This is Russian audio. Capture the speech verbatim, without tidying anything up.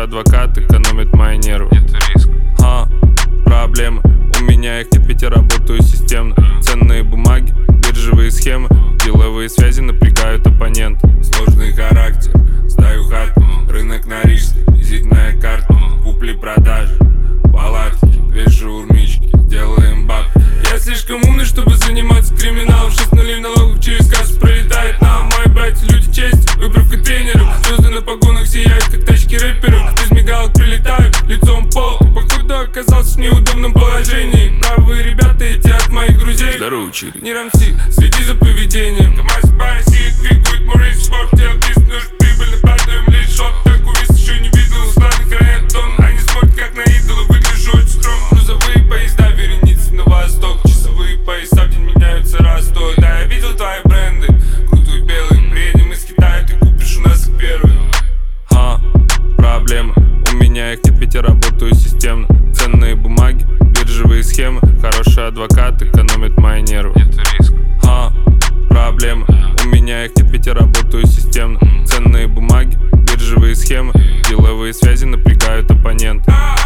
адвокат экономит мои нервы. Это риск. Ха, проблемы. У меня их нет, ведь я работаю системно. Ценные бумаги, биржевые схемы, деловые связи напрягают оппонент. Сложный характер, сдаю хату, рынок на рижской, визитная карта, купли-продажи, палатки, две шаурмички, делаем бабки. Я слишком умный, чтобы заниматься криминалом. Шесть нулей в налогах через кассу пролетает нам. Мои братья люди честь, выправка тренеров. Звезды на погонах сияют, как тачки рэперов. Из мигалок прилетают, лицом в пол. Походу оказался в неудобном положении. Правые ребята эти от моих друзей. Здорово, Чири. Не рамси, следи за поведением. КамАЗ паразит, двигают мурей в спорт. Делал бизнес, нужен прибыль, нападаем лишь шоп. Такую вес еще не видел, склады хранят тон. Они смотрят как на идола, выгляжу очень строго. Грузовые поезда, вереницы на восток. Часовые пояса в день меняются раз сто. Да, я видел твои бренды, крутой белый. Приедем из Китая, ты купишь у нас их первый. Ха, проблемы. У меня их нет, ведь я работаю системно. Ценные бумаги, биржевые схемы, хороший адвокат экономит мои нервы. Это риск. Ха, проблемы. У меня их нет, ведь я работаю системно. Ценные бумаги, биржевые схемы, деловые связи напрягают оппонент.